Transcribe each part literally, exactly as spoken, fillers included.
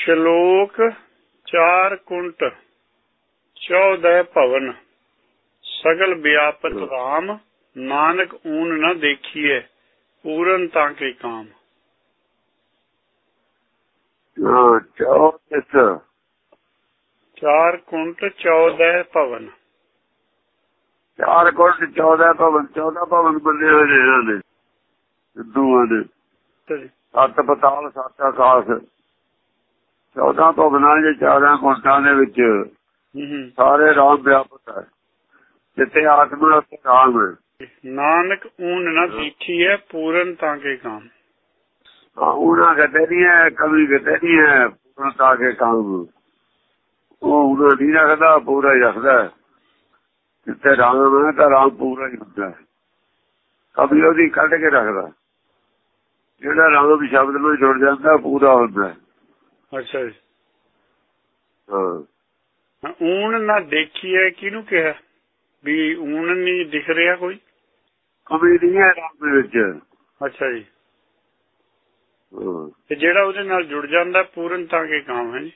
ਸ਼ਲੋਕ ਚਾਰ ਕੁੰਟ ਚੌਦਹ ਭਵਨ ਸਗਲ ਵਿਆਪਤ ਰਾਮ ਨਾਨਕ ਊਨ ਨ ਦੇਖੀਏ ਪੂਰਨ ਤਾਂ ਕੇ ਕਾਮ। ਚਾਰ ਕੁੰਟ ਚੌਦਹ ਭਵਨ ਚਾਰ ਕੁੰਟ ਚੌਦਹ ਭਵਨ ਚੌਦਹ ਭਵਨ ਬੰਦੇ ਹੋਏ ਨੇ ਇਹਨਾਂ ਦੇ ਹਿੰਦੂਆਂ ਦੇ। ਸੱਤ ਪਤਾਲ ਸੱਤ ਆਕਾਸ਼ ਚੌਦਾਂ ਭਵਨਾਂ ਦੇ ਚਾਰਾਂ ਕੁੰਟਾਂ ਦੇ ਵਿੱਚ ਸਾਰੇ ਰਾਮ ਵਿਆਪਤ ਹੈ। ਜਿੱਥੇ ਆਤਮਾ ਉੱਥੇ ਰਾਮ ਹੈ। ਨਾਨਕ ਊਨ ਨਾ ਦੇਖੀਏ ਪੂਰਨ ਤਾਂ ਕੇ ਕਾਮ। ਉਹਨਾਂ ਕਿਤੇ ਨਹੀਂ ਹੈ, ਕਵੀ ਕਿਤੇ ਨਹੀਂ ਹੈ, ਪੂਰਨ ਤਾਂ ਕੇ ਕਾਮ। ਉਹ ਉਹਨਾਂ ਨਹੀਂ ਰੱਖਦਾ, ਪੂਰਾ ਹੀ ਰੱਖਦਾ। ਜਿੱਥੇ ਰਾਮ ਹੈ ਤਾਂ ਰਾਮ ਪੂਰਾ ਹੀ ਹੁੰਦਾ। ਕਵੀ ਉਹਦੀ ਕੱਢ ਕੇ ਰੱਖਦਾ। ਜਿਹੜਾ ਰਾਮ ਸ਼ਬਦ ਨਾਲ ਜੁੜ ਜਾਂਦਾ ਪੂਰਾ ਹੁੰਦਾ। ਅੱਛਾ ਜੀ। ਹਾਂ ਊਨ ਨਾ ਦੇਖੀਏ ਕਿਹਨੂੰ ਕਿਹਾ ਵੀ ਊਨ ਨਹੀਂ ਦਿਖ ਰਿਹਾ ਕੋਈ? ਕਵੀ ਨਹੀਂ ਹੈ ਰਾਮ ਦੇ ਵਿੱਚ। ਅੱਛਾ ਜੀ। ਤੇ ਜਿਹੜਾ ਉਹਦੇ ਨਾਲ ਜੁੜ ਜਾਂਦਾ ਪੂਰਨ ਤਾਂ ਕੇ ਕਾਮ ਹੈ ਜੀ।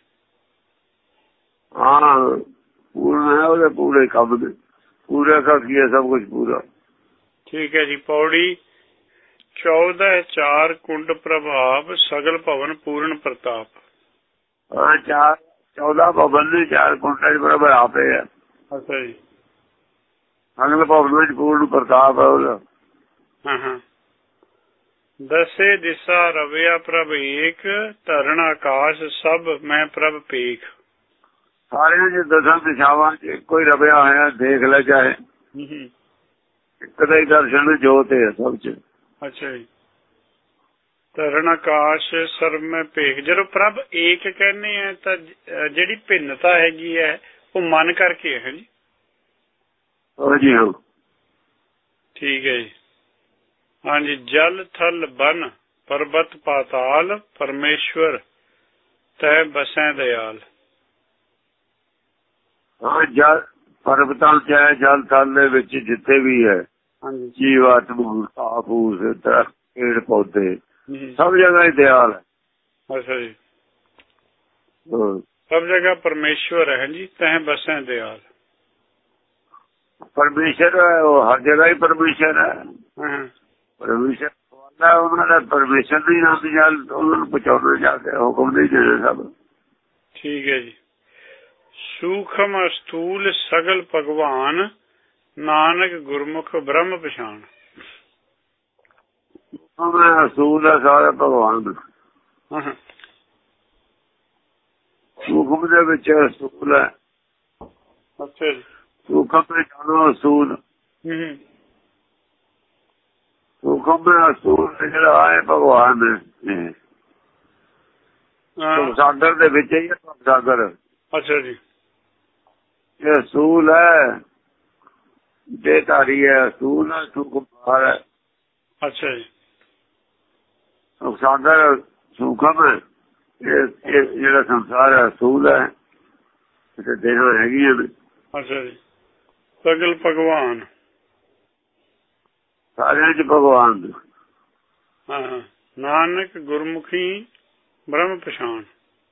ਹਾਂ ਪੂਰਨ ਹੈ ਉਹਦੇ ਪੂਰੇ ਕੰਮ ਦੇ ਪੂਰਾ ਕਰ ਕੀ ਸਭ ਕੁਝ ਪੂਰਾ। ਠੀਕ ਹੈ ਜੀ। ਪੌੜੀ ਚੌਦਹ ਚਾਰ ਕੁੰਡ ਪ੍ਰਭਾਵ ਸਗਲ ਭਵਨ ਪੂਰਨ ਪ੍ਰਤਾਪ। ਹਾਂ ਚਾਰ ਚੌਦਾਂ ਭਵਨ ਨੇ ਚਾਰ ਕੁੰਟਾਂ ਚ ਬਰਾਬਰ ਆਪੇ ਹੈ। ਅੱਛਾ ਜੀ। ਸਗਲ ਭਵਨ ਵਿੱਚ ਪੂਰਨ ਪ੍ਰਤਾਪ ਹੈ ਉਹਦਾ। ਹਾਂ ਹਾਂ। ਦਸੇ ਦਿਸ਼ਾ ਰਵਿਆ ਪ੍ਰਭ ਏਕ ਧਰਨ ਆਕਾਸ਼ ਸਭ ਮੈਂ ਪ੍ਰਭ ਪੇਖ। ਸਾਰਿਆਂ ਚ ਦਸਾਂ ਦਿਸ਼ਾਵਾਂ ਚ ਕੋਈ ਰਵਿਆ ਹੋਇਆ ਦੇਖ ਲੈ ਚਾਹੇ ਇੱਕ ਦਾ ਹੀ ਦਰਸ਼ਨ ਜੋਤ ਹੈ ਸਭ ਚ। ਅੱਛਾ ਜੀ। ਧਰਨ ਆਕਾਸ਼ ਸਰਬ ਮੈਂ ਭੇਖ। ਜਦੋਂ ਪ੍ਰਭ ਏਕ ਕਹਿੰਦੇ ਆ ਤਾਂ ਜਿਹੜੀ ਭਿੰਨਤਾ ਹੈਗੀ ਹੈ ਉਹ ਮਨ ਕਰਕੇ ਹੈ ਜੀ। ਹਾਂਜੀ ਹਾਂ ਠੀਕ ਹੈ ਜੀ। ਹਾਂਜੀ। ਜਲ ਥਲ ਬਨ ਪਰਬਤ ਪਾਤਾਲ ਪਰਮੇਸ਼ਵਰ ਤੈ ਬਸੈ ਦਿਆਲ। ਹਾਂ ਜਲ ਪਰਬਤਾਂ ਚ ਹੈ, ਜਲ ਥਲ ਦੇ ਵਿੱਚ ਜਿੱਥੇ ਵੀ ਹੈ ਜੀਵ ਆਤਮਾ ਘਾਹ ਫੂਸ ਦਰਖਤ ਪੇੜ ਪੌਦੇ ਸਭ ਜਗ੍ਹਾ ਹੀ ਦਿਆਲ ਹੈ। ਅੱਛਾ ਜੀ। ਸਭ ਜਗ੍ਹਾ ਪਰਮੇਸ਼ਵਰ ਹੈ ਜੀ। ਤੈ ਬਸੈ ਦਿਆਲ। ਪਰਮੇਸ਼ਰ ਉਹ ਹਰ ਜਗ੍ਹਾ ਹੀ ਪਰਮੇਸ਼ਰ ਹੈ। ਪਰਮੇਸ਼ਰ ਉਹਨਾਂ ਦਾ ਪਰਮੇਸ਼ਰ ਦੀ ਨਾਮ ਜਲ ਉਹਨਾਂ ਨੂੰ ਪਹੁੰਚਾਉਣਾ ਜਾ ਕੇ ਹੁਕਮ ਨਹੀਂ ਦੇਣਾ ਸਭ। ਠੀਕ ਹੈ ਜੀ। ਸੂਖਮ ਸਥੂਲ ਸਗਲ ਭਗਵਾਨ ਨਾਨਕ ਗੁਰਮੁਖ ਬ੍ਰਹਮ ਪਛਾਣ। ਅਸੂਲ ਹੈ ਸਾਰੇ ਭਗਵਾਨ। ਸੂਖਮ ਦੇ ਵਿੱਚ ਅਸੂਲ ਹੈ। ਅੱਛਾ ਜੀ। ਸੂਖਮ ਵਿੱਚ ਜਾਣੋ ਅਸੂਲ। ਸੂਖਮ ਦੇ ਅਸੂਲ ਜਿਹੜਾ ਹੈ ਭਗਵਾਨ ਸਾਗਰ ਦੇ ਵਿੱਚ ਹੀ ਹੈ। ਸਾਗਰ। ਅੱਛਾ ਜੀ। ਇਹ ਅਸੂਲ ਹੈ ਜੇ ਧਾਰੀ ਹੈ ਅਸੂਲ ਹੈ ਸੂਖਮ ਬਾਹਰ ਹੈ। ਅੱਛਾ ਜੀ। ਸਾਗਰ ਸੂਖਮ ਹੈ। ਇਹ ਜਿਹੜਾ ਸੰਸਾਰ ਹੈ ਅਸੂਲ ਹੈ। ਦੇਹਾਂ ਹੈਗੀਆਂ ਨੇ। ਅੱਛਾ ਜੀ। ਸਗਲ ਭਗਵਾਨ ਸਾਰਿਆਂ ਚ ਭਗਵਾਨ। ਹਾਂ ਨਾਨਕ ਗੁਰਮੁਖੀ ਬ੍ਰਹਮ ਪਛਾਣ।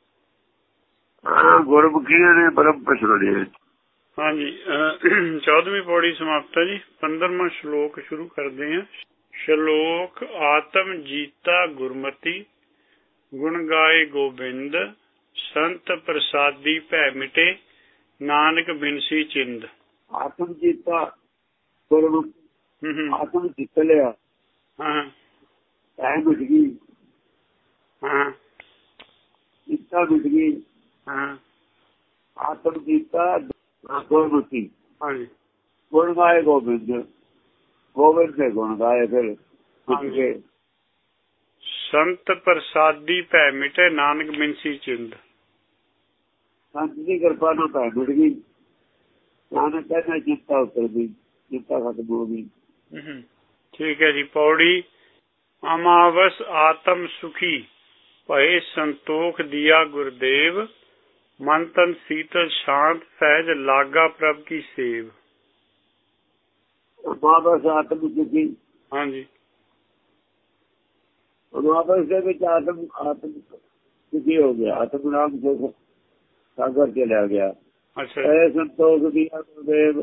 ਹਾਂ ਗੁਰਮੁਖੀਆਂ ਨੇ ਬ੍ਰਹਮ ਪਛਾਣਿਆ। ਹਾਂਜੀ। ਚੌਦਵੀਂ ਪੌੜੀ ਸਮਾਪਤ ਹੈ ਜੀ। ਪੰਦਰਵਾਂ ਸ਼ਲੋਕ ਸ਼ੁਰੂ ਕਰਦੇ ਹਾਂ। ਸ਼ਲੋਕ ਆਤਮ ਜੀਤਾ ਗੁਰਮਤੀ ਗੁਣ ਗਾਏ ਗੋਬਿੰਦ ਸੰਤ ਪ੍ਰਸਾਦੀ ਭੈ ਮਿਟੇ ਨਾਨਕ ਬਿਨਸੀ ਚਿੰਦ। ਆਤਮ ਜੀਤਾ ਗੁਰਮੁਖੀ ਆਤਮ ਜਿੱਤ ਲਿਆ। ਹਾਂ ਭੈ ਮਿਟ ਗਈ। ਹਾਂ ਜੀਤਾ ਮਿਟ ਗਈ। ਹਾਂ ਆਤਮ ਜੀਤਾ ਗੁਰਮੁਖੀ। ਹਾਂਜੀ। ਗੁਣ ਗਾਏ ਗੋਬਿੰਦ ਗੋਬਿੰਦ ਦੇ ਗੁਣ ਗਾਏ ਫਿਰ ਸੰਤ ਪ੍ਰਸਾਦੀ ਭੈ ਮਿਟੇ ਨਾਨਕ ਬਿਨਸੀ ਚਿੰਦ। ਸੰਤ ਦੀ ਕਿਰਪਾ ਨਾਲ ਭੈ ਮਿਟ ਗਈ। ਨਾਨਕ ਕਹਿੰਦਾ ਚਿੰਤਾ ਉਤਰ ਗਈ ਚਿੰਤਾ ਖਤਮ ਹੋ ਗਈ। ਠੀਕ ਹੈ ਜੀ। ਪੌੜੀ ਅਮਾਵਸ ਆਤਮ ਸੁਖੀ ਭਏ ਸੰਤੋਖ ਦੀਆ ਗੁਰਦੇਵ ਮਨ ਤਨ ਸੀਤਲ ਸ਼ਾਂਤ ਸਹਿਜ ਲਾਗਾ ਪ੍ਰਭ ਕੀ ਸੇਵ। ਅਮਾਵਸ ਆਤਮ ਸੁਖੀ। ਹਾਂਜੀ। ਅਮਾਵਸ ਦੇ ਵਿੱਚ ਆਤਮ ਆਤਮ ਕੀ ਹੋ ਗਿਆ, ਆਤਮ ਨਾਮ ਸੁਖ ਸਾਗਰ ਚਲਿਆ ਗਿਆ। ਇਹ ਸੰਤੋਖ ਦਿਆ ਗੁਰਦੇਵ,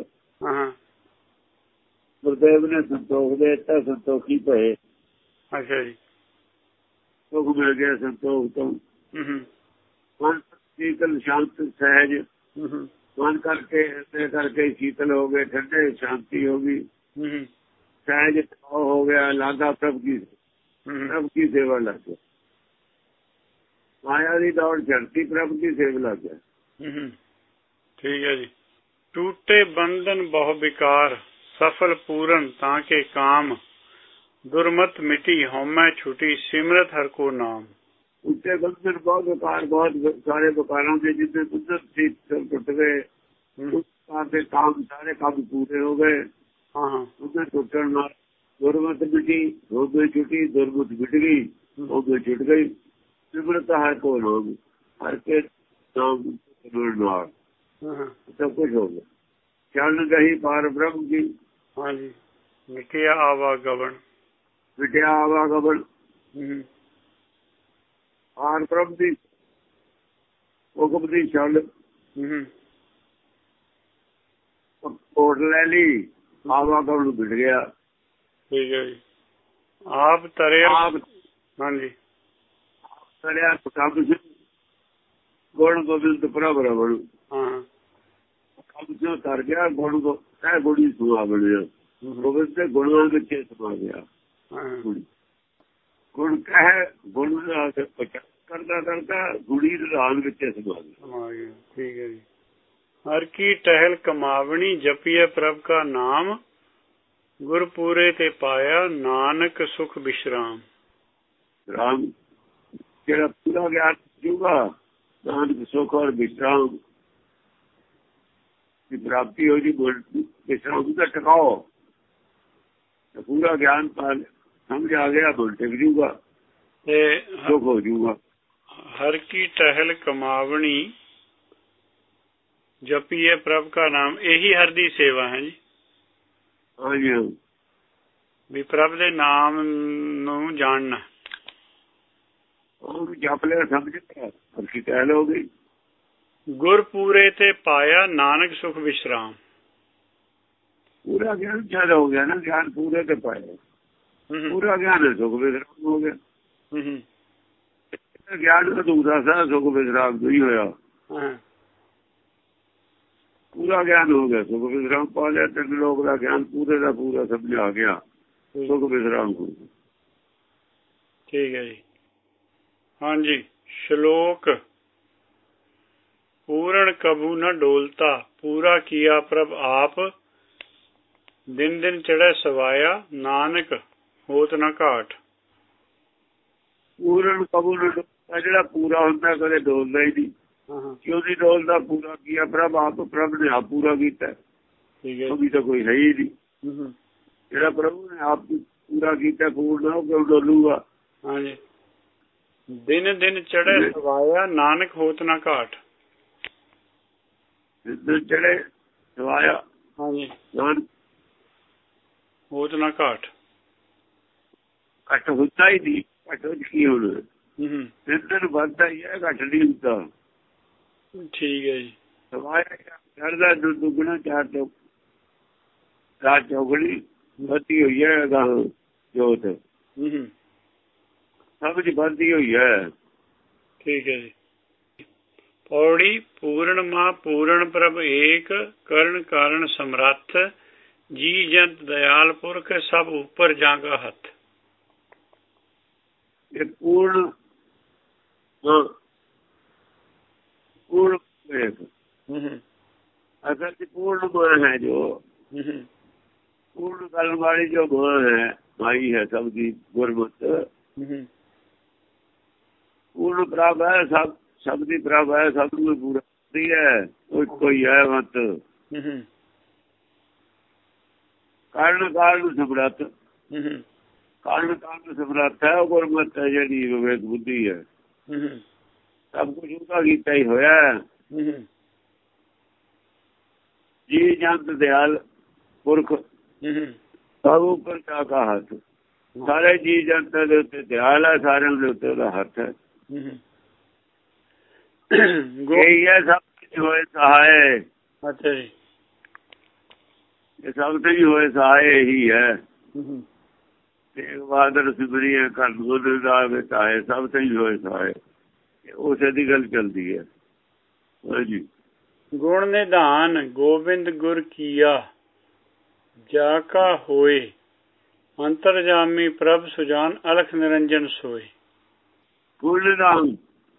ਗੁਰਦੇਵ ਨੇ ਸੰਤੋਖ ਦੇ ਦਿੱਤਾ, ਸੰਤੋਖੀ ਪਏ। ਅੱਛਾ ਜੀ, ਸੁਖ ਮਿਲ ਗਿਆ ਸੰਤੋਖ ਤੋਂ। ਮਨ ਸ਼ੀਤਲ ਸ਼ਾਂਤ ਸਹਿਜ, ਮਨ ਕਰਕੇ ਹਿਰਦੇ ਕਰਕੇ ਸ਼ੀਤਲ ਹੋ ਗਏ, ਠੰਡੇ ਸ਼ਾਂਤੀ ਹੋ ਗਈ, ਸਹਿਜ ਹੋ ਗਿਆ। ਲਾਗਾ ਪ੍ਰਭ ਕੀ ਪ੍ਰਭ ਕੀ ਸੇਵਾ ਲੱਗ ਗਿਆ, ਮਾਇਆ ਦੀ ਦੌੜ ਛੱਡਤੀ, ਪ੍ਰਭ ਦੀ ਸੇਵਾ ਲੱਗ ਗਿਆ। ਠੀਕ ਹੈ ਜੀ। ਟੂਟੇ ਬੰਧਨ ਬਹੁ ਵਿਕਾਰ, ਸਫਲ ਪੂਰਨ ਤਾਂ ਕੇ ਕਾਮ, ਦੁਰਮਤ ਮਿਟੀ ਹਉਮੈ ਛੁਟੀ, ਸਿਮਰਤ ਹਰ ਕੋ ਨਾਮ। ਟੂਟੇ ਬੰਧਨ ਬਹੁਤ ਵਿਕਾਰ, ਬਹੁਤ ਸਾਰੇ ਵਿਕਾਰਾਂ ਦੇ ਜਿੱਥੇ ਕੁਦਰਤ ਸੀ ਟੁੱਟ ਗਏ, ਦੇ ਕੰਮ ਸਾਰੇ ਕੰਮ ਪੂਰੇ ਹੋ ਗਏ। ਉਹਦੇ ਟੁੱਟਣ ਨਾਲ ਦੁਰਮਤ ਮਿਟੀ ਹਉਮੈ ਛੁਟੀ, ਦੁਰਮਤ ਮਿਟ ਗਈ, ਹਉਮੈ ਛੁੱਟ ਗਈ, ਸਿਮਰਤ ਹਰ ਕੋ ਨਾਮ, ਹਰ ਕੇ ਨਾਮ ਨਾਲ ਸਭ ਕੁਛ ਹੋ ਗਿਆ। ਚਰਨ ਗਈ ਪਾਰ ਬ੍ਰਹਮ ਜੀ, ਹਾਂਜੀ, ਮਿਟਿਆ ਆਵਾਗਵਣ, ਮਿਟਿਆ ਆਵਾਗਵਣ, ਪਾਰ ਬ੍ਰਹਮ ਦੀ ਹੁਕਮ ਦੀ ਛਲ ਕੋਟ ਲੈ ਲਈ, ਆਵਾਗਵਣ ਮਿਟ ਗਿਆ। ਠੀਕ ਹੈ ਜੀ। ਆਪ ਤਰਿਆ, ਹਾਂਜੀ, ਤਰਿਆ ਸਭ ਗੁਣ ਗੋਬਿੰਦ ਪ੍ਰਭ ਰਵਣ, ਕੰਮ ਤਰ ਗਿਆ। ਗੁਣ ਗੋ ਇਹ ਗੁਣੀ ਸੁਆ ਬਣਿਆ, ਗੋਬਿੰਦ ਦੇ ਗੁਣਾਂ ਵਿੱਚ ਸਮਾ ਗਿਆ। ਗੁਣ ਕਹਿ ਗੁਣ ਕਰਦਾ ਕਰਦਾ ਗੁਣੀ ਰਾਨ ਵਿੱਚ ਸਮਾ ਗਿਆ। ਠੀਕ ਹੈ ਜੀ। ਹਰ ਕੀ ਟਹਿਲ ਕਮਾਵਣੀ, ਜਪੀਏ ਪ੍ਰਭ ਕਾ ਨਾਮ, ਗੁਰਪੂਰੇ ਤੇ ਪਾਇਆ ਨਾਨਕ ਸੁਖ ਵਿਸ਼ਰਾਮ। ਰਾਮ ਜਿਹੜਾ ਪੂਰਾ ਗਿਆਨ ਜੂਗਾ, ਨਾਨਕ ਸੁਖ ਔਰ ਵਿਸ਼ਰਾਮ ਦੀ ਪ੍ਰਾਪਤੀ ਹੋ ਜੀ। ਵਿਸ਼ਰਾਮ ਦਾ ਟਿਕਾਓ, ਪੂਰਾ ਗਿਆਨ ਪਾਲ ਸਮਝ ਆ ਗਿਆ, ਬੋਲ ਟਿਕ ਜੂਗਾ ਤੇ ਸੁਖ ਹੋ ਜੂਗਾ। ਹਰ ਕੀ ਟਹਿਲ ਕਮਾਵਣੀ, ਜਪੀਏ ਪ੍ਰਭ ਕਾ ਨਾਮ, ਇਹੀ ਹਰ ਦੀ ਸੇਵਾ ਹੈ ਜੀ। ਹਾਂਜੀ, ਵੀ ਪ੍ਰਭ ਦੇ ਨਾਮ ਨੂੰ ਜਾਣਨਾ, ਉਹਨੂੰ ਜਪ ਲਿਆ, ਸਮਝ ਲਿਆ, ਹਰ ਕੀ ਟਹਿਲ ਹੋ ਗਈ। ਗੁਰਪੂਰੇ ਤੇ ਪਾਇਆ ਨਾਨਕ ਸੁਖ ਵਿਸ਼ਰਾਮ, ਪੂਰਾ ਗਿਆਨ ਜ਼ਿਆਦਾ ਹੋ ਗਿਆ ਨਾ, ਗਿਆਨ ਪੂਰੇ ਤੇ ਪਾਇਆ, ਪੂਰਾ ਗਿਆਨ ਸੁਖ ਵਿਸ਼ਰਾਮ ਹੋ ਗਿਆ। ਗਿਆਨ ਦਾ ਦੂਸਰਾ ਸਾ ਸੁਖ ਵਿਸ਼ਰਾਮ ਨਹੀਂ ਹੋਇਆ, ਪੂਰਾ ਗਿਆਨ ਹੋ ਗਿਆ, ਸੁਖ ਵਿਸ਼ਰਾਮ ਪਾ ਲਿਆ। ਤਿੰਨ ਲੋਕ ਦਾ ਗਿਆਨ ਪੂਰੇ ਦਾ ਪੂਰਾ ਸਮਝਾ ਗਿਆ, ਸੁਖ ਵਿਸ਼ਰਾਮ ਹੋ ਗਿਆ। ਠੀਕ ਹੈ ਜੀ। ਹਾਂਜੀ, ਸ਼ਲੋਕ। ਪੂਰਨ ਕਬੂ ਨ ਡੋਲਤਾ, ਪੂਰਾ ਕੀਆ ਪ੍ਰਭ ਆਪ, ਦਿਨ ਦਿਨ ਚੜ੍ਹੈ ਸਵਾਇਆ, ਨਾਨਕ ਹੋਤ ਨ ਘਾਟ। ਪੂਰਨ ਕਬੂ ਨ ਡੋਲਤਾ, ਜਿਹੜਾ ਪੂਰਾ ਹੁੰਦਾ ਕਦੇ ਡੋਲਦਾ ਹੀ ਨਹੀਂ। ਕਿਉਂ ਨਹੀਂ ਡੋਲਦਾ? ਪੂਰਾ ਕੀਆ ਪ੍ਰਭ ਆਪ, ਪ੍ਰਭ ਨੇ ਆਪ ਪੂਰਾ ਕੀਤਾ, ਅਭੀ ਤਾਂ ਕੋਈ ਹੈ ਹੀ ਨਹੀਂ। ਜਿਹੜਾ ਪ੍ਰਭੂ ਨੇ ਆਪ ਪੂਰਾ ਕੀਤਾ ਪੂਰਨ, ਉਹ ਕਿਉਂ ਡੋਲੂਗਾ? ਹਾਂਜੀ, ਦਿਨ ਦਿਨ ਚੜ੍ਹੇ ਸਵਾਇਆ, ਨਾਨਕ ਹੋਤ ਨਾ ਘਾਟ। ਦਿਨ ਚੜ੍ਹੇ ਸਵਾਇਆ, ਹਾਂਜੀ, ਨਾਨਕ ਹੋਤ ਨਾ ਘਾਟ। ਘੱਟ ਹੁੰਦਾ ਹੀ ਨਹੀਂ, ਘੱਟ ਵਿੱਚ ਕੀ ਹੋਣਾ? ਦਿਨ ਦਿਨ ਵੱਧਦਾ ਹੀ ਹੈ, ਘੱਟ ਨਹੀਂ ਹੁੰਦਾ। ਠੀਕ ਹੈ ਜੀ। ਸਵਾਇਆ ਚੜ੍ਹਦਾ ਦੁੱਗਣਾ, ਚਾਰ ਚੌ ਚਾਰ ਚੌਗਣੀ ਵੱਧਦੀ ਹੋਈ ਹੈ ਗਾਂ ਜੋਤ, ਸਭ ਚ ਵੱਧਦੀ ਹੋਈ ਹੈ। ਠੀਕ ਹੈ ਜੀ। ਪੌੜੀ। ਪੂਰਨ ਮਾ ਪੂਰਨ ਪ੍ਰਭ ਏਕ, ਕਰਨ ਕਾਰਨ ਸਮਰੱਥ, ਜੀ ਜੰਤ ਦਇਆਲ ਪੁਰਖ, ਸਭ ਉੱਪਰ ਜਾਂਗਾ ਹੱਥ। ਇਹ ਪੂਰਨ ਪੂਰਨ ਅਸਲ ਚ ਪੂर्ण ਮਾਂ ਹੈ, ਜੋ ਪੂर्ण ਕਰਨ ਵਾਲੀ ਜੋ ਮਾਂ ਹੈ, ਮਾਈ ਹੈ ਸਭ ਦੀ, ਗੁਰਮਤ ਪੂर्ण ਪ੍ਰਭ ਹੈ, ਸਭ ਸਭ ਦੀ ਪ੍ਰਭ ਹੈ, ਸਭ ਨੂੰ ਪੂਰਾ ਕਰਦੀ ਹੈ, ਕੋਈ ਕੋਈ ਹੈ ਮਤ। ਕਾਰਨ ਕਾਰਨ ਸਮਰੱਥ, ਕਾਰਨ ਕਾਰਨ ਸਮਰੱਥ ਹੈ, ਉਹ ਗੁਰਮਤ ਹੈ ਜਿਹੜੀ ਵਿਵੇਕ ਬੁੱਧੀ ਹੈ, ਸਭ ਕੁਝ ਉਹਦਾ ਕੀਤਾ ਹੀ ਹੋਇਆ। ਜੀ ਜੰਤ ਦਿਆਲ ਪੁਰਖ, ਸਭ ਉੱਪਰ ਚਾਕਾ ਹੱਥ, ਸਾਰੇ ਜੀ ਜੰਤ ਦੇ ਉੱਤੇ ਦਿਆਲ ਹੈ, ਸਾਰਿਆਂ ਦੇ ਉੱਤੇ ਉਹਦਾ ਹੱਥ ਹੈ। ਇਹ ਹੈ ਸਭ ਹੋਏ ਸਹਾਏ। ਅੱਛਾ ਜੀ, ਇਹ ਸਭ ਤੇ ਹੀ ਹੋਏ ਸਹਾਏ ਇਹੀ ਹੈ। ਤੇਗ ਬਹਾਦਰ ਸਿਮਰਿਆ ਘਰ ਗੁਰ ਰਵਿਦਾਸ ਆਏ, ਸਭ ਤੇ ਹੀ ਹੋਏ ਸਹਾਏ, ਉਸੇ ਦੀ ਗੱਲ ਚੱਲਦੀ ਹੈ। ਹਾਂਜੀ, ਗੁਣ ਨਿਧਾਨ ਗੋਬਿੰਦ ਗੁਰ ਕੀਆ, ਜਾ ਕਾ ਹੋਏ ਅੰਤਰਜਾਮੀ ਪ੍ਰਭ ਸੁਜਾਨ, ਅਲਖ ਨਿਰੰਜਨ ਸੋਏ। ਗੁਣ ਨਿਧਾਨ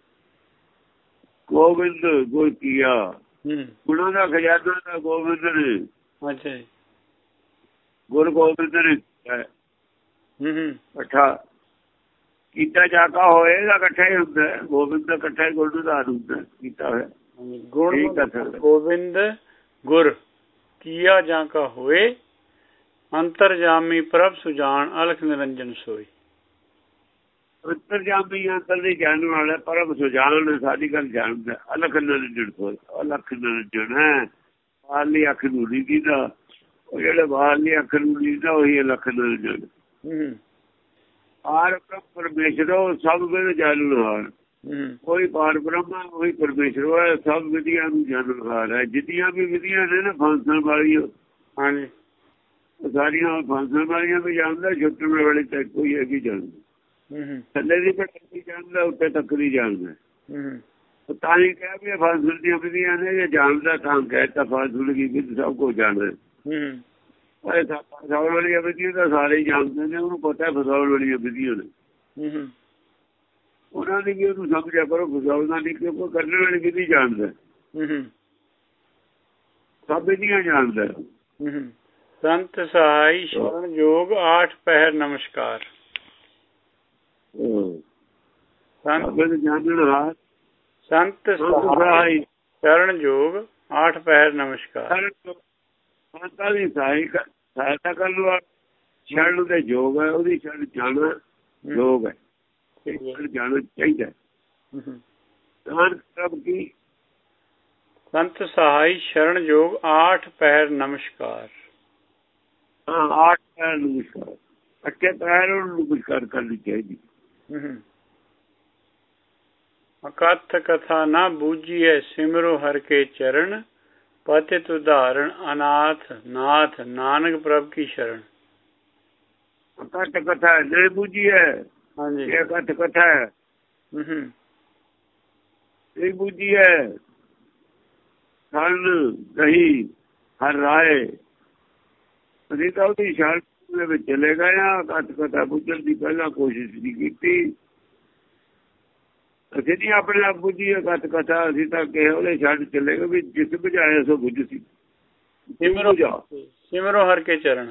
ਗੋਬਿੰਦ ਗੁਰ ਕੀਆ, ਗੁਣਾਂ ਦਾ ਖਜ਼ਾਨਾ ਦਾ ਗੋਬਿੰਦ ਨੇ। ਅੱਛਾ ਜੀ, ਗੁਰ ਗੋਬਿੰਦ ਨੇ ਇਕੱਠਾ ਕੀਤਾ, ਜਾਕਾ ਹੋਏਗਾ ਇਕੱਠਾ ਹੀ ਹੁੰਦਾ। ਗੋਬਿੰਦ ਦਾ ਇਕੱਠਾ ਹੀ ਗੁਣ ਨਿਧਾਨ ਹੁੰਦਾ ਕੀਤਾ ਹੋਇਆ। ਗੋਬਿੰਦ ਗੁਰ ਕੀਆ, ਜਾਂ ਕਾ ਹੋਏ ਅੰਤਰਜਾਮੀ ਪ੍ਰਭ ਸੁਜਾਨ, ਅਲਖ ਨਿਰੰਜਨ ਸੋਈ। ਅੰਤਰਜਾਮੀ ਅੰਦਰ ਦੀ ਜਾਣਨ ਵਾਲਾ ਪ੍ਰਭ ਸੁਜਾਨ, ਸਾਡੀ ਗੱਲ ਜਾਣਦਾ। ਅਲਖ ਨਿਰੰਜਨ ਸੋਈ, ਅਲਖ ਨਿਰੰਜਨ ਹੈ। ਬਾਹਰਲੀ ਅੱਖ ਨੂੰ ਨਹੀਂ ਦੀਦਾ, ਉਹ ਜਿਹੜੇ ਬਾਹਰਲੀ ਅੱਖ ਨੂੰ ਦੀਦਾ ਉਹੀ ਅਲਖ ਨਿਰੰਜਨ। ਪਾਰ ਪਰਮੇਸ਼ਰ ਸਭ ਵੇਲੇ ਜਾਣਨਹਾਰ, ਕੋਈ ਪਾਰ ਬ੍ਰਹਮਾ ਉਹੀ ਪਰਮੇਸ਼ਰ ਹੈ, ਸਭ ਵਿਧੀਆਂ ਨੂੰ ਜਾਣਨਹਾਰ ਹੈ। ਜਿੰਨੀਆਂ ਵੀ ਵਿਧੀਆਂ ਨੇ ਨਾ ਫਾਂਸਣ ਵਾਲੀਆਂ, ਹਾਂਜੀ, ਸਾਰੀਆਂ ਫਾਂਸਣ ਵਾਲੀਆਂ ਵੀ ਜਾਣਦਾ, ਛੁੱਟਣ ਵਾਲੀ ਤਾਂ ਕੋਈ ਹੈਗੀ ਜਾਣਦਾ। ਥੱਲੇ ਦੀ ਪੜਾਈ ਜਾਣਦਾ, ਉੱਤੇ ਤੱਕ ਦੀ ਜਾਣਦਾ। ਤਾਂ ਹੀ ਕਿਹਾ ਵੀ ਫਾਂਸਣ ਦੀਆਂ ਵਿਧੀਆਂ ਨੇ, ਜੇ ਜਾਣਦਾ ਤਾਂ ਕਹਿਤਾ ਫਾਂਸਣ ਦੀ ਵਿਧ ਸਭ ਕੁਝ ਜਾਣਦਾ। ਫਸਾਉਣ ਵਾਲੀਆਂ ਵਿਧੀਆਂ ਤਾਂ ਸਾਰੇ ਹੀ ਜਾਣਦੇ ਨੇ, ਉਹਨੂੰ ਪਤਾ ਫਸਾਉਣ ਵਾਲੀਆਂ ਵਿਧੀਆਂ ਨੇ, ਉਹਨਾਂ ਦੀ ਵੀ ਉਹਨੂੰ ਸਮਝਿਆ ਕਰੋ। ਫਸਾਉਣਾ ਨਹੀਂ, ਕਿਉਂਕਿ ਕਰਨ ਵਾਲੀ ਵਿਧੀ ਜਾਣਦਾ, ਸਭ ਵਿਧੀਆਂ ਜਾਣਦਾ। ਸੰਤ ਸਹਾਈ ਸ਼ਰਨ ਜੋਗ, ਆਠ ਪਹਿਰ ਨਮਸਕਾਰ। ਜਾਣਨਹਾਰ ਸੰਤ ਸਹਾਈ ਸ਼ਰਨ ਜੋਗ, ਆਠ ਪਹਿਰ ਨਮਸਕਾਰ। ਸੰਤਾਂ ਦੀ ਸਹਾਇਤਾ ਕਰਨ ਵਾਲਾ ਸ਼ਰਨ ਦੇ ਯੋਗ ਹੈ, ਉਹਦੀ ਸ਼ਰਨ ਜਾਣਾ ਯੋਗ ਹੈ, ਜਾਣਾ ਚਾਹੀਦਾ। ਕੀ ਸੰਤ ਸਹਾਈ ਸ਼ਰਨ ਜੋਗ, ਆਠ ਪਹਿਰ ਨਮਸਕਾਰ। ਹਾਂ, ਆਠ ਪਹਿਰ ਨਮਸਕਾਰ, ਅੱਠੇ ਪਹਿਰ ਉਹਨੂੰ ਨਮਸਕਾਰ ਕਰਨੀ ਚਾਹੀਦੀ। ਅਕਥ ਕਥਾ ਨਾ ਬੂਝੀਐ, ਸਿਮਰੋ ਹਰਿ ਕੇ ਚਰਨ, ਪਤਿਤ ਉਦਾਹਰਣ ਅਨਾਥ ਨਾਥ, ਨਾਨਕ ਪ੍ਰਭ ਕੀ ਸ਼ਰਨ। ਅਕਥ ਕਥਾ ਨਹੀਂ ਬੂਝੀ ਹੈ, ਇਹ ਅਕਥ ਕਥਾ ਹੈ, ਨਹੀਂ ਬੂਝੀ ਹੈ। ਸਨ ਨਹੀਂ ਹਰ ਰਾਏ, ਅਸੀਂ ਤਾਂ ਉਹਦੀ ਸ਼ਰਨ ਦੇ ਵਿੱਚ ਚਲੇ ਗਏ ਹਾਂ। ਅਕਥ ਕਥਾ ਬੁੱਝਣ ਦੀ ਪਹਿਲਾਂ ਕੋਸ਼ਿਸ਼ ਨਹੀਂ ਕੀਤੀ। ਅਸੀਂ ਨਹੀਂ ਆਪਣੇ ਆਪ ਬੁੱਝੀ ਅਕਥ ਕਥਾ, ਅਸੀਂ ਤਾਂ ਕਿਸੇ ਉਹਦੇ ਛੱਡ ਚਲੇ ਗਏ ਵੀ ਜਿਸ ਬੁਝਾਏ ਸੋ ਬੁੱਝ ਸੀ। ਸਿਮਰੋ ਹਰਿ ਕੇ ਚਰਨ,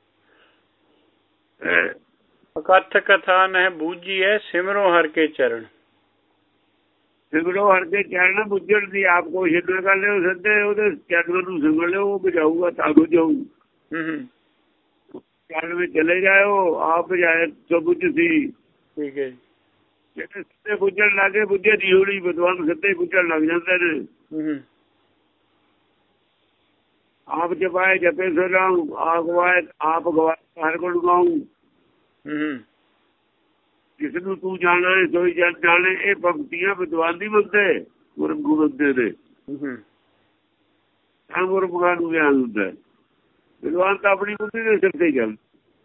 ਅਕਥ ਕਥਾ ਨਹਿ ਬੂਝੀਐ, ਸਿਮਰੋ ਹਰਿ ਕੇ ਚਰਨ। ਸਿਮਰੋ ਹਰਿ ਕੇ ਚਰਨ, ਬੁੱਝਣ ਦੀ ਆਪ ਕੋਸ਼ਿਸ਼ ਨਾ ਕਰ ਲਿਓ, ਸਿੱਧੇ ਉਹਦੇ ਚਰਨ ਨੂੰ ਸਿਮਰ ਲਿਓ, ਉਹ ਬੁਝਾਊਗਾ ਤਾਂ ਬੁਝਾਊ। ਚਰਨ ਵਿੱਚ ਚਲੇ ਜਾਓ, ਆਪ ਬੁਝਾਏ ਸੋ ਬੁੱਝ ਸੀ। ਠੀਕ ਹੈ ਜੀ, ਜਿਹੜੇ ਸਿੱਧੇ ਬੁੱਝਣ ਲੱਗੇ, ਬੁੱਝੇ ਨਹੀਂ ਹੋਣੀ। ਵਿਦਵਾਨ ਸਿੱਧੇ ਬੁੱਝਣ ਲੱਗ ਜਾਂਦੇ ਨੇ। ਆਪ ਜਪਾਏ ਜਪੇ ਸੋ ਰਾਮ, ਆਪ ਗਵਾਏ ਆਪ ਗਵਾਏ ਹਰਿ ਗੁਣ ਗਾਊ। ਜਿਸ ਨੂੰ ਤੂੰ ਜਾਣਾ ਸੋਈ ਜਨ ਜਾਣੇ, ਇਹ ਪੰਕਤੀਆਂ ਵਿਦਵਾਨ ਦੀ ਮੰਗਦੇ, ਗੁਰੂ ਮੰਗਦੇ ਨੇ। ਤਾਂ ਗੁਰਮੁਖਾਂ ਨੂੰ ਗਿਆਨ ਹੁੰਦਾ। ਵਿਦਵਾਨ ਤਾਂ ਆਪਣੀ ਬੁੱਧੀ ਦੇ ਸਿਰ ਤੇ ਚੱਲ,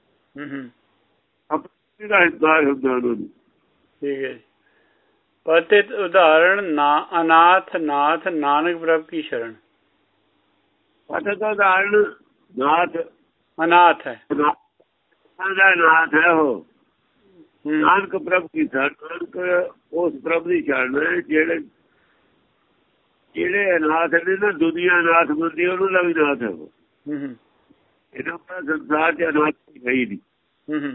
ਆਪਣੀ ਦਾ ਹਿੱਸਦਾਰ ਹੁੰਦਾ ਉਹਨਾਂ ਨੂੰ। ਠੀਕ ਹੈ ਜੀ, ਪਤਿਤ ਉਦਾਹਰਣ ਨਾ ਅਨਾਥ ਨਾਥ, ਨਾਨਕ ਪ੍ਰਭ ਕੀ ਸ਼ਰਨ। ਪਤਿਤ ਉਦਾਹਰਣ ਨਾਥ ਅਨਾਥ ਹੈ, ਨਾਥ ਹੈ ਉਹ। ਨਾਨਕ ਪ੍ਰਭ ਕੀ ਸ਼ਰਨ, ਨਾਨਕ ਉਸ ਪ੍ਰਭ ਦੀ ਸ਼ਰਨ ਹੈ। ਜਿਹੜੇ ਜਿਹੜੇ ਅਨਾਥ ਨੇ ਨਾ, ਦੁਨੀਆ ਅਨਾਥ ਹੁੰਦੀ, ਉਹਨਾਂ ਦਾ ਵੀ ਨਾਥ ਹੈ ਉਹ। ਇਹਨਾਂ ਦਾ ਸੰਸਾਰ ਚ ਅਨਾਥ ਹੈ ਹੀ ਨਹੀਂ।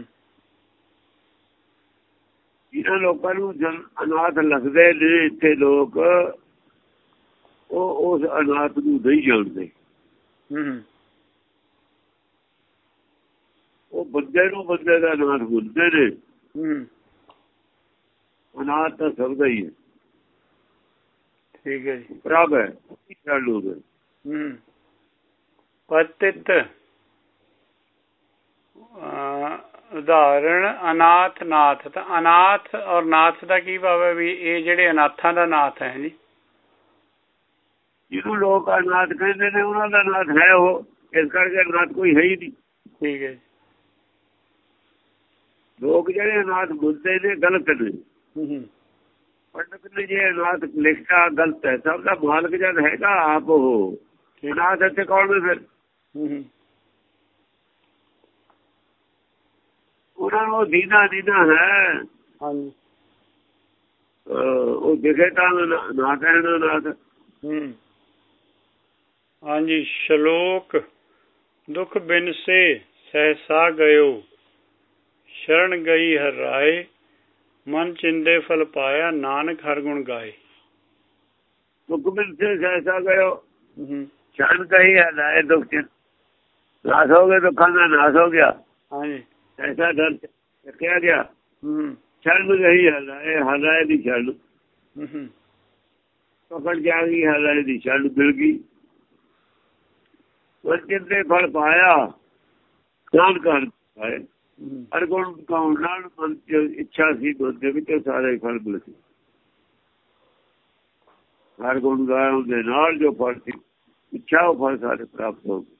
ਜਿਹਨਾਂ ਲੋਕਾਂ ਨੂੰ ਅਨਾਥ ਲੱਗਦੇ ਨੇ ਇੱਥੇ ਲੋਕ, ਉਹ ਉਸ ਅਨਾਥ ਨੂੰ ਨਹੀਂ ਜਾਣਦੇ। ਉਹ ਬੰਦੇ ਨੂੰ ਬੰਦੇ ਦਾ ਅਨਾਥ ਬੁੱਝਦੇ ਨੇ। ਅਨਾਥ ਤਾਂ ਸਭ ਦਾ ਹੀ ਹੈ। ਠੀਕ ਹੈ ਜੀ, ਪ੍ਰਭ ਹੈ ਲੋਕ। ਪਤਿਤ ਉਦਾਹਰਣ ਅਨਾਥ ਨਾਥ, ਤਾਂ ਅਨਾਥ ਔਰ ਨਾਥ ਦਾ ਕੀ ਭਾਵ ਹੈ? ਵੀ ਇਹ ਜਿਹੜੇ ਅਨਾਥਾਂ ਦਾ ਨਾਥ ਹੈ ਜੀ। ਜਿਹਨੂੰ ਲੋਕ ਅਨਾਥ ਕਹਿੰਦੇ ਨੇ ਉਹਨਾਂ ਦਾ ਨਾਥ ਹੈ ਉਹ, ਇਸ ਕਰਕੇ ਅਨਾਥ ਕੋਈ ਹੈ ਹੀ ਨਹੀਂ। ਠੀਕ ਹੈ। ਲੋਕ ਜਿਹੜੇ ਅਨਾਥ ਬੁੱਝਦੇ ਨੇ ਗਲਤ ਨੇ। ਪੰਡਤ ਨੇ ਜੇ ਅਨਾਥ ਲਿਖਿਆ ਗਲਤ ਹੈ। ਸਭ ਦਾ ਮਾਲਕ ਜਦ ਹੈਗਾ ਆਪ ਉਹ, ਅਨਾਥ ਇੱਥੇ ਕੌਣ ਨੇ ਫਿਰ? ਉਹਨਾਂ ਨੂੰ ਦੀਨਾ ਦੀਨਾ ਹੈ। ਹਾਂਜੀ। ਉਹ ਦਿਖੇ ਤਾਂ ਨਾ ਕਹਿਣਾ ਨਾਥ। ਹਾਂਜੀ। ਸ਼ਲੋਕ ਦੁਖ ਬਿਨ ਸੇ ਸਹਿਸਾ ਗਇਓ, ਸ਼ਰਨ ਗਈ ਹਰ ਰਾਏ, ਮਨ ਚਿੰਦੇ ਫਲ ਪਾਇਆ, ਨਾਨਕ ਹਰ ਗੁਣ ਗਾਏ। ਦੁਖ ਬਿਨ ਸੇ ਸਹਿਸਾ ਗਇਓ, ਸ਼ਰਨ ਗਈ ਹਰ ਰਾਏ, ਦੁੱਖ ਚ ਨਾਸ ਹੋ ਗਏ, ਦੁੱਖਾਂ ਦਾ ਨਾਸ ਹੋ ਗਿਆ। ਹਾਂਜੀ। ਐਸਾ ਡਰ ਚੱਕਿਆ ਗਿਆ। ਸ਼ਰਨ ਗਈ ਹਰ ਰਾਏ, ਹਰ ਰਾਏ ਦੀ ਸ਼ਰਨ ਪਕੜ ਜਾ ਗਈ, ਹਰ ਰਾਏ ਦੀ ਸ਼ਰਨ ਮਿਲ ਗਈ। ਚਿੰਦੇ ਫਲ ਪਾਇਆ, ਨਾਨਕ ਹਰ ਪਾਏ। ਹਰ ਗੁਣ ਗਾਉਣ ਨਾਲ ਮਨ ਚ ਇੱਛਾ ਸੀ, ਮਨ ਦੇ ਵਿੱਚ ਸਾਰੇ ਫਲ ਮਿਲ ਗਏ। ਹਰ ਗੁਣ ਗਾਉਣ ਦੇ ਨਾਲ ਜੋ ਫਲ ਸੀ ਇੱਛਾ, ਉਹ ਫਲ ਸਾਰੇ ਪ੍ਰਾਪਤ ਹੋ ਗਏ।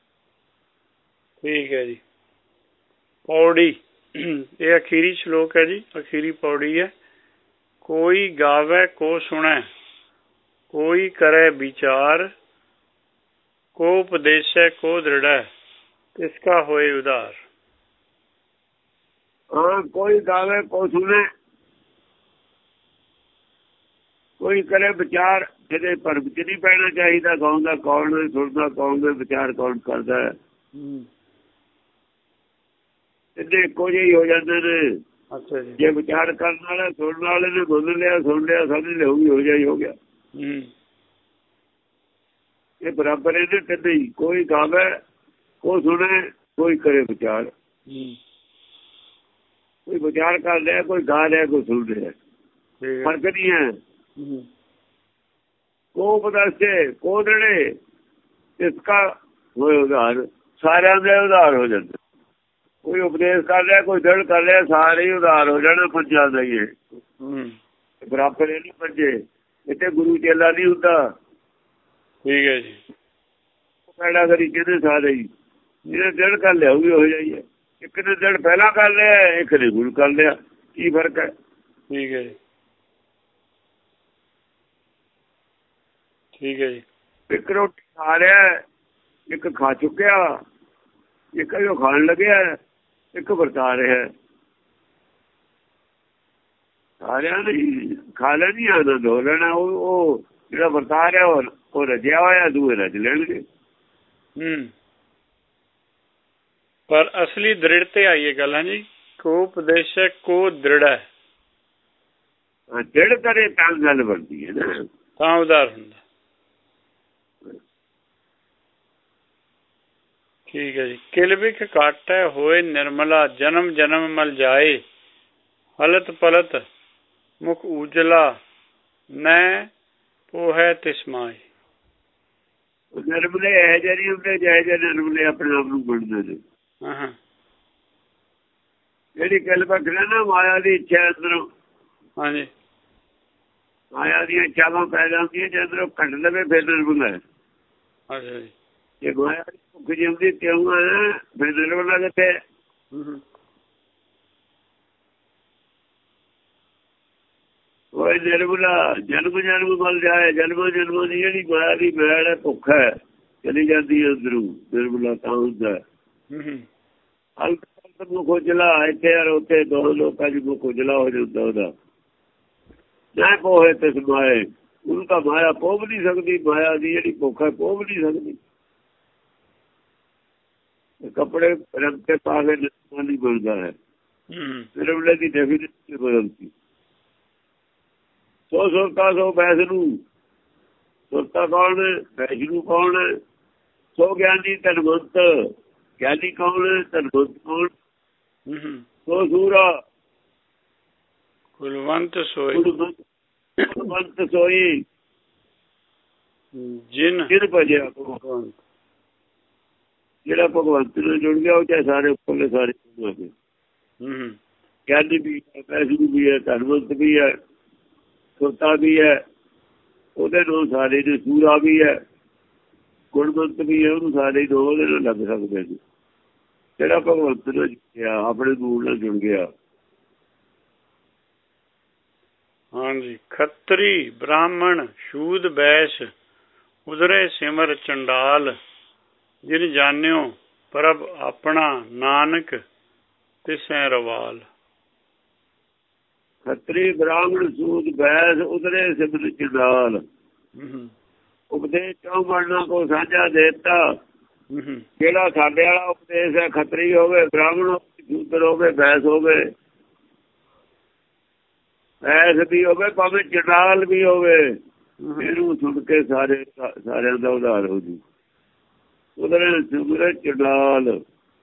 ਠੀਕ ਹੈ ਜੀ। ਪੌੜੀ ਇਹ ਅਖੀਰੀ ਸ਼ਲੋਕ ਹੈ ਜੀ, ਅਖੀਰੀ ਪੌੜੀ ਹੈ। ਕੋਈ ਗਾਵੇ ਕੋ ਸੁਣੈ, ਕੋਈ ਕਰੇ ਵਿਚਾਰ, ਕੋ ਉਪਦੇਸ਼ੈ ਕੋ ਦ੍ਰਿੜੈ, ਤਿਸਕਾ ਹੋਏ ਉਧਾਰ। ਹਾਂ, ਕੋਈ ਗਾਵੇ ਕੋ ਸੁਣੇ, ਕੋਈ ਕਰੇ ਵਿਚਾਰ। ਜਿਹਦੇ ਭਰਮ ਚ ਨਹੀਂ ਪੈਣਾ ਚਾਹੀਦਾ। ਗਾਉਂਦਾ ਕੌਣ ਹੈ, ਸੁਣਦਾ ਕੌਣ ਹੈ, ਵਿਚਾਰ ਕੌਣ ਕਰਦਾ ਹੈ। ਇਹਦੇ ਇੱਕੋ ਜਿਹੇ ਹੋ ਜਾਂਦੇ ਨੇ। ਅੱਛਾ ਜੀ। ਜੇ ਵਿਚਾਰ ਕਰਨ ਵਾਲਾ ਸੁਣਨ ਵਾਲੇ ਨੇ ਬੋਲ ਲਿਆ, ਸੁਣ ਲਿਆ, ਸਮਝ ਲਿਆ, ਹੋ ਜਾ ਹੀ ਹੋ ਗਿਆ। ਇਹ ਬਰਾਬਰ ਇਹਦੇ ਤਿੰਨੇ ਹੀ, ਕੋਈ ਗਾਵੇ ਕੋ ਸੁਣੇ, ਕੋਈ ਕਰੇ ਵਿਚਾਰ। ਕੋਈ ਵਿਚਾਰ ਕਰ ਲਿਆ, ਕੋਈ ਗਾ ਰਿਹਾ, ਕੋਈ ਸੁਣ ਰਿਹਾ, ਫਰਕ ਨਹੀਂ ਹੈ। ਕੋ ਉਪਦੇਸ਼ੇ ਕੋ ਦ੍ਰਿੜੇ, ਇਸਕਾ ਹੋਏ ਉਧਾਰ। ਸਾਰਿਆਂ ਦੇ ਉਧਾਰ ਹੋ ਜਾਂਦੇ। ਕੋਈ ਉਪਦੇਸ਼ ਕਰ ਲਿਆ, ਕੋਈ ਦ੍ਰਿੜ ਕਰ ਲਿਆ, ਸਾਰੇ ਹੀ ਉਧਾਰ ਹੋ ਜਾਣਾ। ਪੰਜਾਂ ਦਾ ਹੀ ਬਰਾਬਰ ਇਹ ਨਹੀਂ ਪੰਜੇ। ਇੱਥੇ ਗੁਰੂ ਚੇਲਾ ਨਹੀਂ ਹੁੰਦਾ। ਠੀਕ ਹੈ ਜੀ। ਪੈੜਾ ਕਰੀ ਕਹਿੰਦੇ ਸਾਰੇ ਹੀ, ਜਿਹਨੇ ਦ੍ਰਿੜ ਕਰ ਲਿਆ ਉਹ ਵੀ ਹੋ ਜਾਈਏ। ਇੱਕ ਨੇ ਦ੍ਰਿੜ ਪਹਿਲਾਂ ਕਰ ਲਿਆ, ਇੱਕ ਨੇ ਹੁਣ ਕਰ ਲਿਆ, ਕੀ ਫਰਕ ਹੈ? ਠੀਕ ਹੈ ਜੀ। ਠੀਕ ਹੈ ਜੀ। ਇੱਕ ਰੋਟੀ ਖਾ ਰਿਹਾ, ਇੱਕ ਖਾ ਚੁੱਕਿਆ, ਇੱਕ ਜੋ ਖਾਣ ਲੱਗਿਆ, ਇੱਕ ਵਰਤਾ ਰਿਹਾ। ਸਾਰਿਆਂ ਨੇ ਖਾ ਲੈਣੀ, ਆਨੰਦ ਹੋ ਲੈਣਾ। ਉਹ ਜਿਹੜਾ ਵਰਤਾ ਰਿਹਾ ਉਹ ਰਜਿਆ ਹੋਇਆ, ਦੂਏ ਰਜ ਲੈਣਗੇ। ਹਮ ਪਰ ਅਸਲੀ ਦ੍ਰਿੜ ਤੇ ਆਈਏ ਗੱਲ ਹੈ ਜੀ। ਕੋ ਉਪਦੇਸ਼ੈ ਕੋ ਦ੍ਰਿੜੈ, ਦ੍ਰਿੜ ਕਰੇ ਤਾਂ ਗੱਲ ਬਣਦੀ ਹੈ ਨਾ, ਤਾਂ ਉਧਾਰ ਹੁੰਦਾ। ਠੀਕ ਹੈ ਜੀ। ਕਿਲ ਬਿਖ ਕਾਟੈ ਹੋਏ ਨਿਰਮਲਾ, ਜਨਮ ਜਨਮ ਮਲ ਜਾਏ, ਹਲਤ ਪਲਤ ਮੁਖ ਉਜਲਾ, ਨੈ ਪੋਹੈ ਤਿਸ ਮਾਏ। ਨਿਰਮਲੇ ਇਹ ਜਿਹੇ ਨਹੀਂ ਹੁੰਦੇ, ਜਿਹੇ ਜਿਹੇ ਨਿਰਮਲੇ ਆਪਣੇ ਆਪ ਨੂੰ ਬਣਦੇ ਨੇ। ਜਿਹੜੀ ਕਿਲ ਬਿਖ ਨਾ ਮਾਇਆ ਦੀ ਇੱਛਾ ਅੰਦਰੋਂ, ਹਾਂਜੀ, ਮਾਇਆ ਦੀਆਂ ਇੱਛਾਵਾਂ ਪੈਦਾ ਹੁੰਦੀਆਂ, ਜੇ ਅੰਦਰੋਂ ਕੱਢ ਲਵੇ ਫਿਰ ਨਿਰਮਲ ਹੈ। ਅੱਛਾ ਜੀ। ਜੇ ਮਾਇਆ ਦੀ ਭੁੱਖ ਜਿਉਂਦੀ ਤਿਉਂ ਹੈ, ਫਿਰ ਨਿਰਮਲ ਕਿੱਥੇ? ਉਹ ਨਿਰਮਲਾ ਜਨਮ ਜਨਮ ਮਲ ਜਾਏ। ਜਨਮ ਜਨਮ ਦੀ ਜਿਹੜੀ ਮਾਇਆ ਦੀ ਮੈਲ ਹੈ, ਭੁੱਖ ਹੈ, ਚਲੀ ਜਾਂਦੀ ਹੈ ਅੰਦਰੋਂ। ਨਿਰਮਲਾ ਤਾਂ ਹੁੰਦਾ ਹਲਕ ਮੁਖ ਉਜਲਾ। ਇੱਥੇ ਯਾਰ ਉੱਥੇ ਦੋ ਲੋਕਾਂ ਚ ਮੁਖ ਉਜਲਾ ਹੋ ਜਾਂਦਾ ਉਹਦਾ। ਨਾ ਪੋਹੇ ਤਿਸ ਮਾਏ, ਉਹਨੂੰ ਤਾਂ ਮਾਇਆ ਪੋਹ ਨਹੀਂ ਸਕਦੀ। ਮਾਇਆ ਦੀ ਜਿਹੜੀ ਭੁੱਖ ਹੈ ਪੋਹ ਨਹੀਂ ਸਕਦੀ। ਕੱਪੜੇ ਰੰਗ ਕੇ ਪਾ ਕੇ ਨਹੀਂ ਬਣਦਾ ਹੈ। ਨਿਰਮਲੇ ਦੀ ਡੈਫੀਨੇਸ਼ਨ ਬਦਲਦੀ। ਸੋ ਸੁਰਤਾ ਸੋ ਵੈਸ਼ਨੂੰ। ਸੁਰਤਾ ਕੌਣ ਹੈ? ਵੈਸ਼ਨੂੰ ਕੌਣ ਹੈ? ਸੋ ਗਿਆਨੀ ਧਨਵੰਤ। ਗਿਆਨੀ ਕੌਣ ਹੈ? ਧਨਵੰਤ ਕੌਣ? ਸੋ ਸੂਰਾ ਕੁਲਵੰਤ ਸੋਈ। ਕੁਲਵੰਤ ਸੋਈ ਜਿਨ ਜਿਨ ਭਜਿਆ ਭਗਵੰਤ। ਜਿਹੜਾ ਭਗਵੰਤ ਨਾਲ ਜੁੜ ਗਿਆ ਉਹ ਚਾਹੇ ਸਾਰੇ ਉੱਪਰਲੇ ਸਾਰੇ ਗਿਆਨੀ ਵੀ ਹੈ, ਵੈਸ਼ਨੂੰ ਵੀ ਹੈ, ਧਨਵੰਤ ਵੀ ਹੈ, ਸੁਰਤਾ ਵੀ ਹੈ, ਉਹਦੇ ਨਾਲ ਸਾਰੇ ਦੇ ਸੂਰਾ ਵੀ ਹੈ, ਗੁਣਵੰਤ ਵੀ ਹੈ, ਉਹਨੂੰ ਸਾਰੇ ਦੋ ਉਹਦੇ ਨਾਲ ਲੱਗ ਸਕਦੇ ਨੇ। ਜਿਹੜਾ ਭਗਵੰਤ ਨਾਲ ਜੁੜਿਆ, ਆਪਣੇ ਗੁਰੂ ਨਾਲ ਜੁੜ ਗਿਆ। ਹਾਂਜੀ। ਖੱਤਰੀ ਬ੍ਰਾਹਮਣ ਸ਼ੂਦ ਬੈਸ਼ ਉਧਰੇ ਸਿਮਰ ਚੰਡਾਲ, ਜਿਨ ਜਾਣਿਓ ਪ੍ਰਭ ਆਪਣਾ ਨਾਨਕ ਤਿਸੈ ਰਵਾਲ। ਖੱਤਰੀ ਬ੍ਰਾਹਮਣ ਸੂਦ ਬੈਸ ਉਧਰੇ ਸਿਮਰ ਚੰਡਾਲ, ਉਪਦੇਸ਼ ਚੋਂ ਬਣਨਾ ਕੋ ਸਾਂਝਾ ਦੇਤਾ। ਜਿਹੜਾ ਸਾਡੇ ਵਾਲਾ ਉਪਦੇਸ਼ ਹੈ, ਖੱਤਰੀ ਹੋਵੇ, ਬ੍ਰਾਹਮਣ ਹੋਵੇ, ਸ਼ੂਦਰ ਹੋਵੇ, ਬੈਸ ਹੋਵੇ, ਬੈਸ ਵੀ ਹੋਵੇ, ਭਾਵੇਂ ਚੰਡਾਲ ਵੀ ਹੋਵੇ, ਇਹਨੂੰ ਸੁਣ ਕੇ ਸਾਰੇ ਸਾਰਿਆਂ ਦਾ ਉਧਾਰ ਹੋ ਜੂ। ਉਧਰੇ ਸਿਮਰ ਚੰਡਾਲ,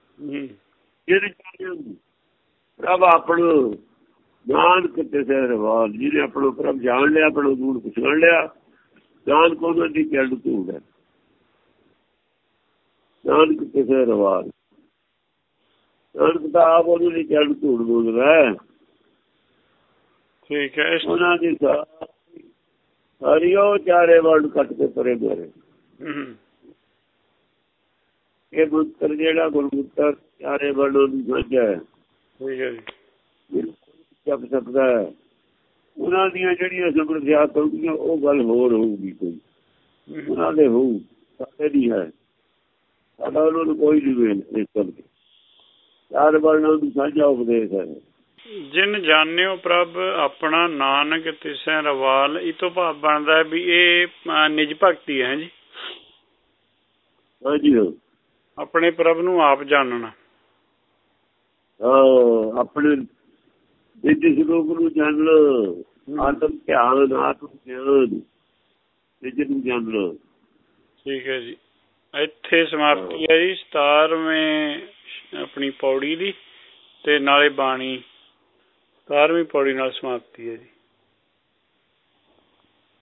ਜਿਹਨੇ ਪ੍ਰਭ ਆਪਣਾ ਨਾਨਕ ਤਿਸੈ ਰਵਾਲ, ਜਿਹਨੇ ਆਪਣਾ ਪ੍ਰਭ ਜਾਣ ਲਿਆ, ਆਪਣਾ ਗੁਰੂ ਪਛਾਣ ਲਿਆ। ਨਾਨਕ ਉਹਨਾਂ ਦੀ ਚਰਨ ਧੂੜ ਹੈ। ਨਾਨਕ ਤਿਸੈ ਰਵਾਲ, ਨਾਨਕ ਤਾਂ ਆਪ ਉਹਨਾਂ ਦੀ ਚਰਨ ਧੂੜ ਬੋਲਦਾ ਹੈ। ਠੀਕ ਹੈ। ਉਹਨਾਂ ਦੀ ਹਰਿਓ ਚਾਰੇ ਵਰਡ ਕੱਟ ਕੇ ਪਰੇ ਮਾਰੇ। ਇਹ ਮੰਤਰ ਜਿਹੜਾ ਗੁਰਮੁਖਤਾ ਚਾਰੇ ਵਰਡਾਂ ਨੂੰ ਸਾਂਝਾ ਹੈ, ਜਪ ਸਕਦਾ ਹੈ। ਉਹਨਾਂ ਦੀਆਂ ਜਿਹੜੀਆਂ ਸਮਰਥਿਆਤ ਹੋਣਗੀਆਂ ਉਹ ਗੱਲ ਹੋਰ ਹੋਊਗੀ, ਕੋਈ ਉਹਨਾਂ ਦੇ ਹੋਊ, ਸਾਡੇ ਦੀ ਹੈ। ਸਾਡਾ ਉਹਨਾਂ ਨੂੰ ਕੋਈ ਨਹੀਂ ਵੇਲ ਇਸ ਕਰਕੇ ਚਾਰ ਵਰਡਾਂ ਨੂੰ ਸਾਂਝਾ ਉਪਦੇਸ਼ ਹੈ। ਜਿਨ ਜਾਣਿਓ ਪ੍ਰਭ ਆਪਣਾ ਨਾਨਕ ਤਿਸੈ ਰਵਾਲ, ਇਹ ਤੋਂ ਭਾਵ ਬਣਦਾ ਹੈ ਵੀ ਇਹ ਨਿਜ ਭਗਤੀ ਹੈ ਜੀ। ਹਾਂਜੀ, ਆਪਣੇ ਪ੍ਰਭ ਨੂੰ ਆਪ ਜਾਣਨਾ। ਹਾਂ, ਆਪਣੇ ਨਿੱਜ ਸਰੂਪ ਨੂੰ ਜਾਣ ਲਓ, ਆਤਮ ਧਿਆਨ, ਆਤਮ ਗਿਆਨ, ਨਿੱਜ ਨੂੰ ਜਾਣ ਲਓ। ਠੀਕ ਹੈ ਜੀ। ਇੱਥੇ ਸਮਾਪਤੀ ਹੈ ਜੀ ਸਤਾਰਵੇਂ ਆਪਣੀ ਪੌੜੀ ਦੀ, ਤੇ ਨਾਲੇ ਬਾਣੀ ਸਤਾਰਵੀਂ ਪੌੜੀ ਨਾਲ ਸਮਾਪਤੀ ਹੈ ਜੀ।